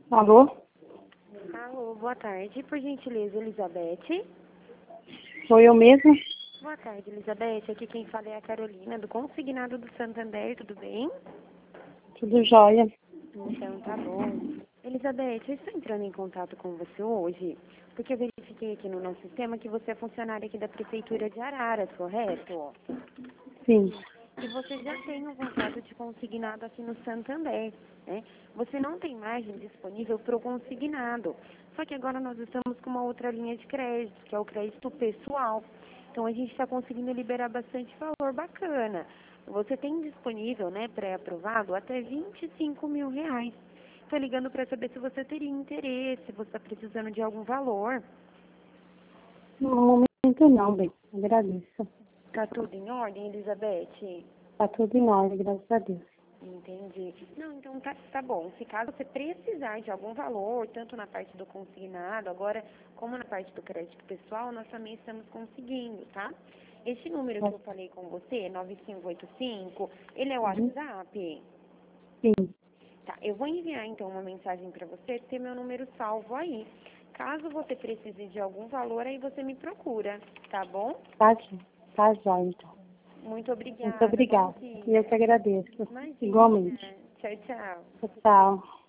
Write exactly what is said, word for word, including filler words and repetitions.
Alô? Alô, boa tarde. Por gentileza, Elizabeth. Sou eu mesma? Boa tarde, Elizabeth. Aqui quem fala é a Carolina, do Consignado do Santander. Tudo bem? Tudo jóia. Então, tá bom. Elizabeth, eu estou entrando em contato com você hoje porque eu verifiquei aqui no nosso sistema que você é funcionária aqui da Prefeitura de Araras, correto? Sim. E você já tem um contrato de consignado aqui no Santander, né? Você não tem margem disponível para o consignado. Só que agora nós estamos com uma outra linha de crédito, que é o crédito pessoal. Então a gente está conseguindo liberar bastante valor bacana. Você tem disponível, né, pré-aprovado, até vinte e cinco mil reais. Estou ligando para saber se você teria interesse, se você está precisando de algum valor. No momento não, bem. Agradeço. Tá tudo em ordem, Elizabeth? Tá tudo em ordem, graças a Deus. Entendi. Não, então tá, tá bom. Se caso você precisar de algum valor, tanto na parte do consignado, agora, como na parte do crédito pessoal, nós também estamos conseguindo, tá? Esse número que eu falei com você, nove cinco oito cinco, ele é o Uhum. WhatsApp? Sim. Tá, eu vou enviar então uma mensagem para você, ter meu número salvo aí. Caso você precise de algum valor, aí você me procura, tá bom? Tá, tá jóia, então. Muito Muito obrigada. Bom obrigada. E eu dia. que agradeço. Imagina. Igualmente. Tchau, tchau. Tchau.